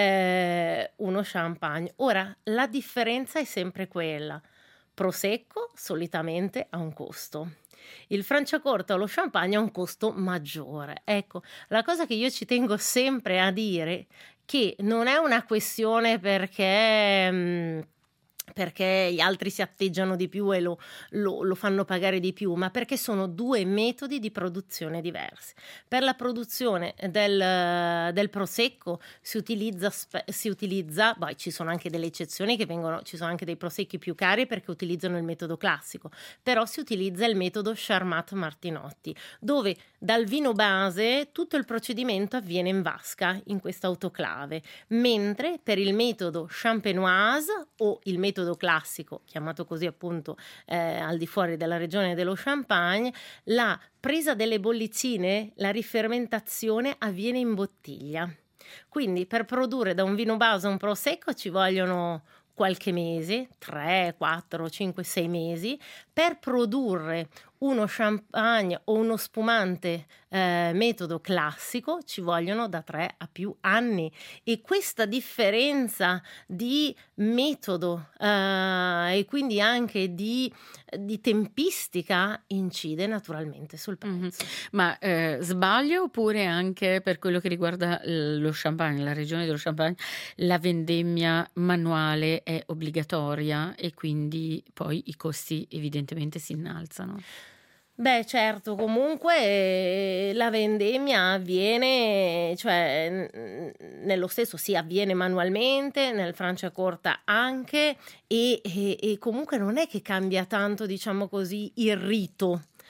eh, uno champagne. Ora, la differenza è sempre quella: Prosecco solitamente ha un costo, il Franciacorta o lo champagne ha un costo maggiore. Ecco, la cosa che io ci tengo sempre a dire, che non è una questione perché, mh, perché gli altri si atteggiano di più e lo, lo, lo fanno pagare di più, ma perché sono due metodi di produzione diversi. Per la produzione del, del prosecco si utilizza, si utilizza poi ci sono anche delle eccezioni che vengono, ci sono anche dei prosecchi più cari perché utilizzano il metodo classico, però si utilizza il metodo Charmat-Martinotti, dove dal vino base tutto il procedimento avviene in vasca, in questa autoclave, mentre per il metodo champenoise o il metodo classico, chiamato così appunto eh, al di fuori della regione dello Champagne, la presa delle bollicine, la rifermentazione avviene in bottiglia. Quindi per produrre da un vino base un prosecco ci vogliono qualche mese, tre, quattro, cinque, sei mesi. Per produrre uno champagne o uno spumante eh, metodo classico ci vogliono da tre a più anni, e questa differenza di metodo eh, e quindi anche di, di tempistica incide naturalmente sul prezzo. Mm-hmm. Ma eh, sbaglio, oppure anche per quello che riguarda lo champagne, la regione dello Champagne, la vendemmia manuale è obbligatoria e quindi poi i costi evidentemente si innalzano? Beh, certo, comunque eh, la vendemmia avviene, cioè n- nello stesso si avviene manualmente, nel Franciacorta anche, e, e, e comunque non è che cambia tanto, diciamo così, il rito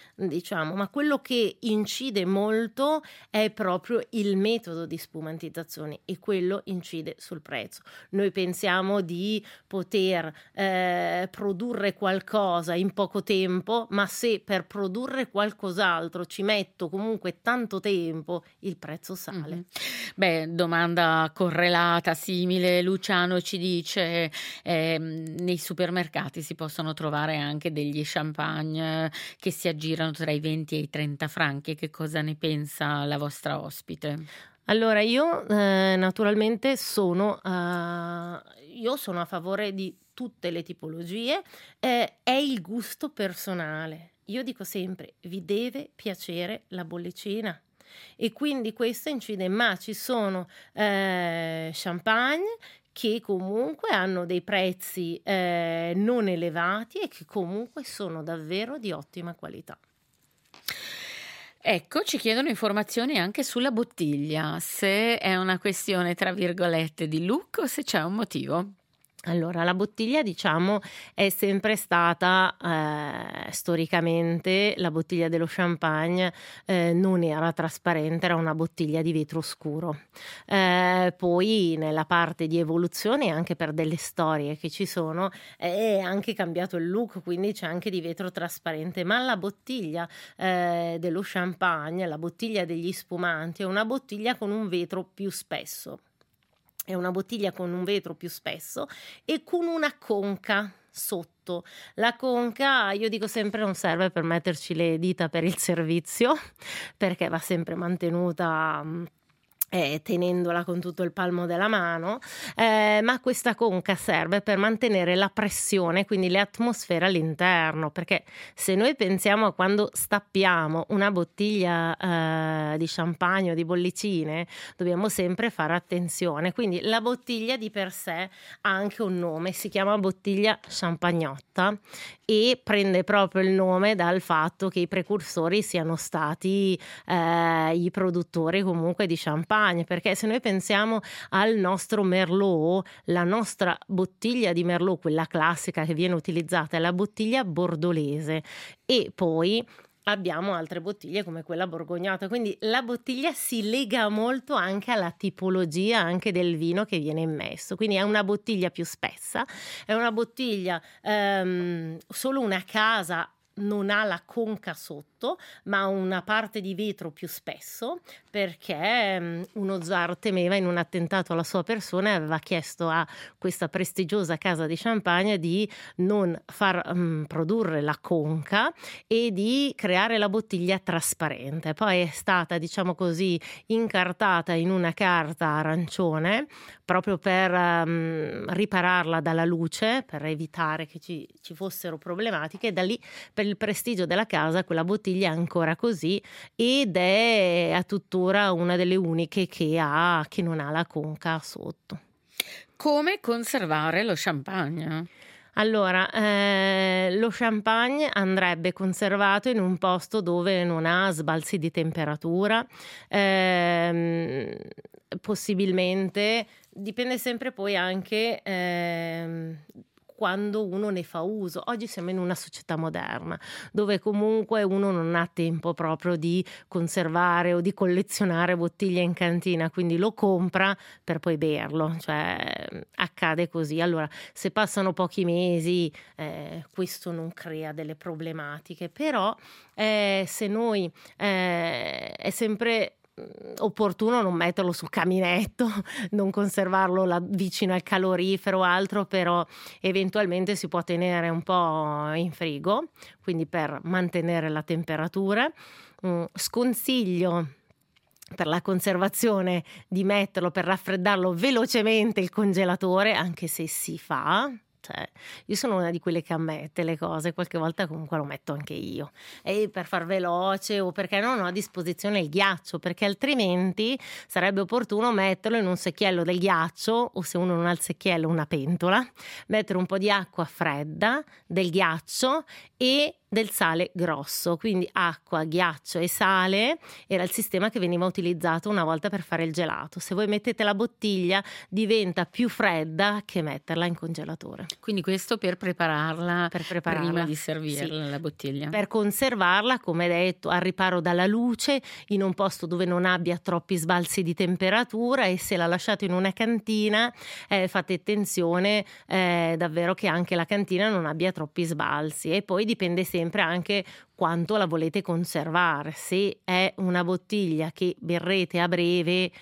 diciamo, ma quello che incide molto è proprio il metodo di spumantizzazione e quello incide sul prezzo. Noi pensiamo di poter eh, produrre qualcosa in poco tempo, ma se per produrre qualcos'altro ci metto comunque tanto tempo, il prezzo sale. Mhm. Beh, domanda correlata, simile, Luciano ci dice, ehm, nei supermercati si possono trovare anche degli champagne eh, che si aggirano tra i venti e i trenta franchi. Che cosa ne pensa la vostra ospite? Allora io eh, naturalmente sono, eh, io sono a favore di tutte le tipologie, eh, è il gusto personale. Io dico sempre, vi deve piacere la bollicina. E quindi questo incide, ma ci sono eh, champagne che comunque hanno dei prezzi eh, non elevati e che comunque sono davvero di ottima qualità. Ecco, ci chiedono informazioni anche sulla bottiglia, se è una questione tra virgolette di look o se c'è un motivo. Allora, la bottiglia, diciamo, è sempre stata eh, storicamente la bottiglia dello champagne eh, non era trasparente, era una bottiglia di vetro scuro. Eh, poi nella parte di evoluzione, anche per delle storie che ci sono, è anche cambiato il look, quindi c'è anche di vetro trasparente, ma la bottiglia eh, dello champagne, la bottiglia degli spumanti, è una bottiglia con un vetro più spesso. È una bottiglia con un vetro più spesso e con una conca sotto. La conca, io dico sempre, non serve per metterci le dita per il servizio, perché va sempre mantenuta Eh, tenendola con tutto il palmo della mano, eh, ma questa conca serve per mantenere la pressione, quindi l'atmosfera all'interno, perché se noi pensiamo a quando stappiamo una bottiglia eh, di champagne o di bollicine, dobbiamo sempre fare attenzione. Quindi la bottiglia di per sé ha anche un nome, si chiama bottiglia champagnotta e prende proprio il nome dal fatto che i precursori siano stati eh, i produttori comunque di champagne, perché se noi pensiamo al nostro Merlot, la nostra bottiglia di Merlot, quella classica che viene utilizzata, è la bottiglia bordolese e poi abbiamo altre bottiglie come quella borgognata, quindi la bottiglia si lega molto anche alla tipologia anche del vino che viene immesso, quindi è una bottiglia più spessa, è una bottiglia ehm, solo una casa non ha la conca sotto, ma una parte di vetro più spesso, perché um, uno zar temeva in un attentato alla sua persona e aveva chiesto a questa prestigiosa casa di champagne di non far um, produrre la conca e di creare la bottiglia trasparente. Poi è stata, diciamo così, incartata in una carta arancione proprio per um, ripararla dalla luce, per evitare che ci, ci fossero problematiche, e da lì per il prestigio della casa quella bottiglia è ancora così ed è a tuttora una delle uniche che ha che non ha la conca sotto. Come conservare lo champagne? Allora, eh, lo champagne andrebbe conservato in un posto dove non ha sbalzi di temperatura, ehm, possibilmente, dipende sempre poi anche ehm, quando uno ne fa uso. Oggi siamo in una società moderna dove comunque uno non ha tempo proprio di conservare o di collezionare bottiglie in cantina, quindi lo compra per poi berlo, cioè accade così. Allora, se passano pochi mesi eh, questo non crea delle problematiche, però eh, se noi eh, è sempre opportuno non metterlo sul caminetto, non conservarlo là vicino al calorifero o altro, però eventualmente si può tenere un po' in frigo, quindi per mantenere la temperatura. Mm, sconsiglio per la conservazione di metterlo, per raffreddarlo velocemente il congelatore, anche se si fa. Cioè, io sono una di quelle che ammette le cose, qualche volta comunque lo metto anche io, e per far veloce o perché non ho a disposizione il ghiaccio, perché altrimenti sarebbe opportuno metterlo in un secchiello del ghiaccio, o se uno non ha il secchiello una pentola, mettere un po' di acqua fredda, del ghiaccio e del sale grosso, quindi acqua, ghiaccio e sale era il sistema che veniva utilizzato una volta per fare il gelato. Se voi mettete la bottiglia diventa più fredda che metterla in congelatore. Quindi questo per prepararla, Per prepararla, prima di sì. servirla la bottiglia. Per conservarla, come detto, al riparo dalla luce, in un posto dove non abbia troppi sbalzi di temperatura, e se la lasciate in una cantina eh, fate attenzione eh, davvero che anche la cantina non abbia troppi sbalzi. E poi dipende sempre anche quanto la volete conservare. Se è una bottiglia che berrete a breve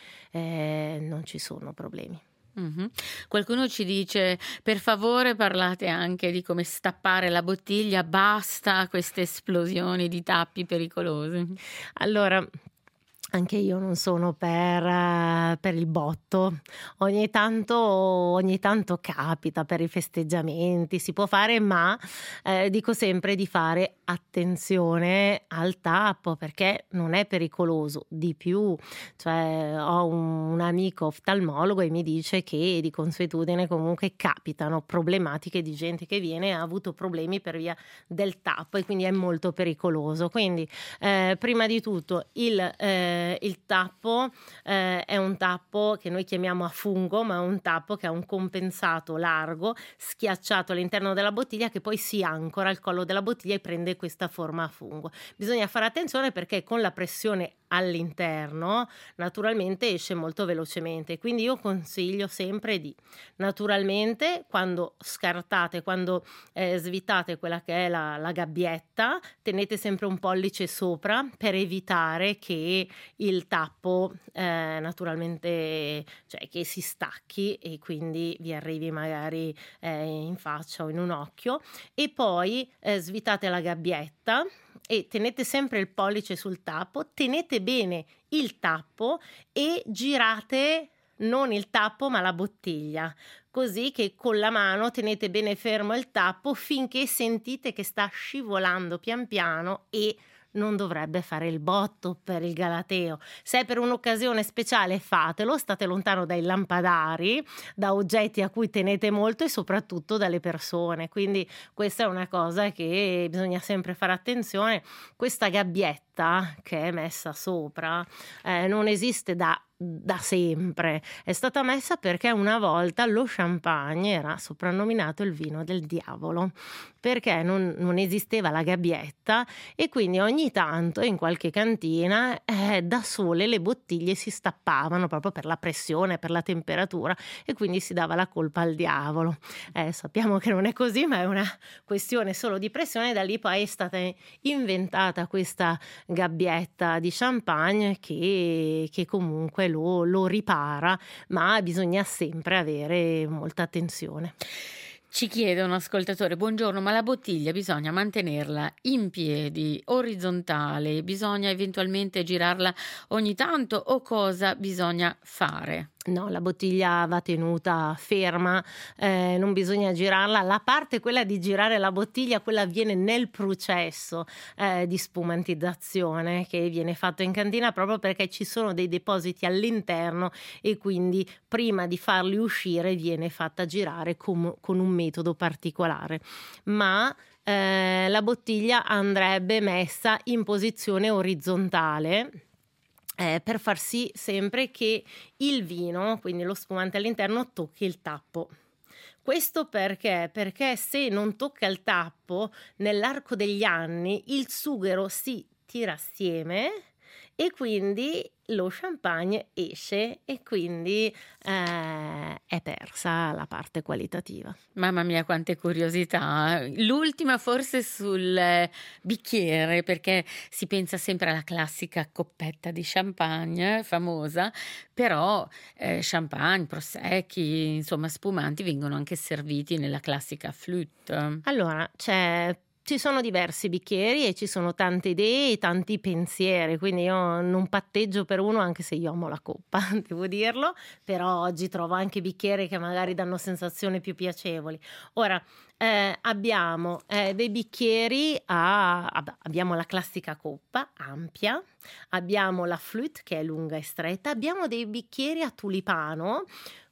eh, non ci sono problemi. Mhm. Qualcuno ci dice: per favore parlate anche di come stappare la bottiglia, basta queste esplosioni di tappi pericolosi. Allora, anche io non sono per, eh, per il botto. Ogni tanto, ogni tanto capita per i festeggiamenti, si può fare, ma eh, dico sempre di fare attenzione al tappo, perché non è pericoloso. Di più, cioè, ho un, un amico oftalmologo e mi dice che di consuetudine comunque capitano problematiche di gente che viene e ha avuto problemi per via del tappo, e quindi è molto pericoloso. Quindi eh, prima di tutto il eh, il tappo eh, è un tappo che noi chiamiamo a fungo, ma è un tappo che ha un compensato largo schiacciato all'interno della bottiglia, che poi si ancora al collo della bottiglia e prende questa forma a fungo. Bisogna fare attenzione perché con la pressione all'interno naturalmente esce molto velocemente, quindi io consiglio sempre di, naturalmente, quando scartate, quando eh, svitate quella che è la, la gabbietta, tenete sempre un pollice sopra per evitare che il tappo eh, naturalmente, cioè che si stacchi e quindi vi arrivi magari eh, in faccia o in un occhio. E poi eh, svitate la gabbietta e tenete sempre il pollice sul tappo, tenete bene il tappo e girate non il tappo ma la bottiglia, così che con la mano tenete bene fermo il tappo finché sentite che sta scivolando pian piano, e non dovrebbe fare il botto per il galateo. Se è per un'occasione speciale fatelo, state lontano dai lampadari, da oggetti a cui tenete molto e soprattutto dalle persone. Quindi questa è una cosa che bisogna sempre fare attenzione. Questa gabbietta che è messa sopra eh, non esiste da da sempre, è stata messa perché una volta lo champagne era soprannominato il vino del diavolo, perché non, non esisteva la gabbietta, e quindi ogni tanto in qualche cantina eh, da sole le bottiglie si stappavano proprio per la pressione, per la temperatura, e quindi si dava la colpa al diavolo. Eh, sappiamo che non è così, ma è una questione solo di pressione. Da lì poi è stata inventata questa gabbietta di champagne che, che comunque Lo, lo ripara, ma bisogna sempre avere molta attenzione. Ci chiede un ascoltatore: buongiorno, ma la bottiglia bisogna mantenerla in piedi, orizzontale, bisogna eventualmente girarla ogni tanto, o cosa bisogna fare? No, la bottiglia va tenuta ferma, eh, non bisogna girarla. La parte, quella di girare la bottiglia, quella avviene nel processo eh, di spumantizzazione che viene fatto in cantina, proprio perché ci sono dei depositi all'interno, e quindi prima di farli uscire viene fatta girare com- con un metodo particolare. Ma eh, la bottiglia andrebbe messa in posizione orizzontale, Eh, per far sì sempre che il vino, quindi lo spumante all'interno, tocchi il tappo. Questo perché? Perché se non tocca il tappo, nell'arco degli anni il sughero si tira assieme e quindi lo champagne esce, e quindi eh, è persa la parte qualitativa. Mamma mia, quante curiosità. L'ultima forse sul eh, bicchiere, perché si pensa sempre alla classica coppetta di champagne famosa, però eh, champagne, prosecchi, insomma spumanti vengono anche serviti nella classica flûte. Allora, c'è Ci sono diversi bicchieri e ci sono tante idee e tanti pensieri, quindi io non patteggio per uno, anche se io amo la coppa, devo dirlo, però oggi trovo anche bicchieri che magari danno sensazioni più piacevoli. Ora, eh, abbiamo eh, dei bicchieri, a, abbiamo la classica coppa ampia, abbiamo la flûte che è lunga e stretta, abbiamo dei bicchieri a tulipano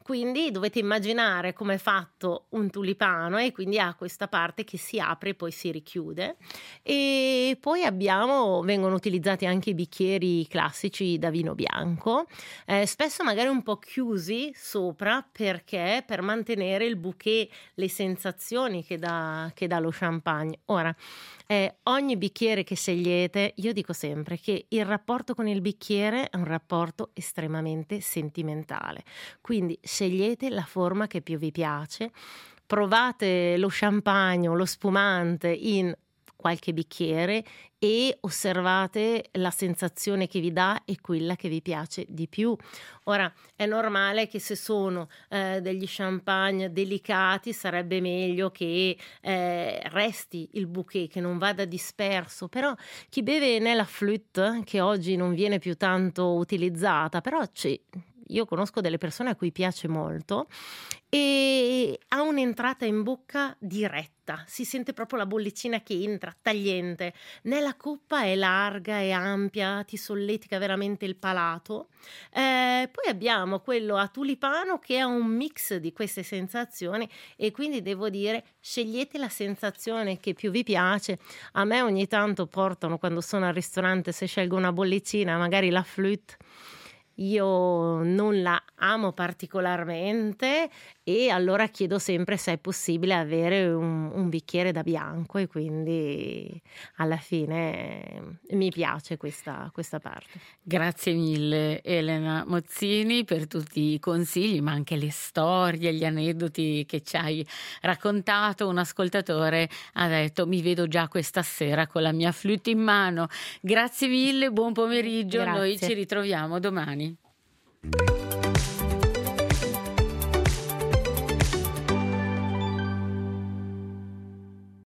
quindi dovete immaginare come è fatto un tulipano, e quindi ha questa parte che si apre e poi si richiude. E poi abbiamo, vengono utilizzati anche i bicchieri classici da vino bianco, eh, spesso magari un po' chiusi sopra, perché per mantenere il bouquet, le sensazioni che dà, che dà lo champagne. Ora, eh, ogni bicchiere che scegliete, io dico sempre che il rapporto con il bicchiere è un rapporto estremamente sentimentale, quindi scegliete la forma che più vi piace, provate lo champagne o lo spumante in qualche bicchiere e osservate la sensazione che vi dà e quella che vi piace di più. Ora, è normale che se sono eh, degli champagne delicati sarebbe meglio che eh, resti il bouquet, che non vada disperso, però chi beve nella flûte, che oggi non viene più tanto utilizzata, però c'è, io conosco delle persone a cui piace molto, e ha un'entrata in bocca diretta, si sente proprio la bollicina che entra, tagliente. Nella coppa è larga e ampia, ti solletica veramente il palato. Eh, poi abbiamo quello a tulipano, che è un mix di queste sensazioni, e quindi devo dire, scegliete la sensazione che più vi piace. A me ogni tanto portano, quando sono al ristorante, se scelgo una bollicina, magari la flûte. Io non la amo particolarmente, e allora chiedo sempre se è possibile avere un, un bicchiere da bianco, e quindi alla fine mi piace questa, questa parte. Grazie mille Elena Mozzini per tutti i consigli, ma anche le storie, gli aneddoti che ci hai raccontato. Un ascoltatore ha detto: mi vedo già questa sera con la mia flûte in mano. Grazie mille, buon pomeriggio. Grazie. Noi ci ritroviamo domani.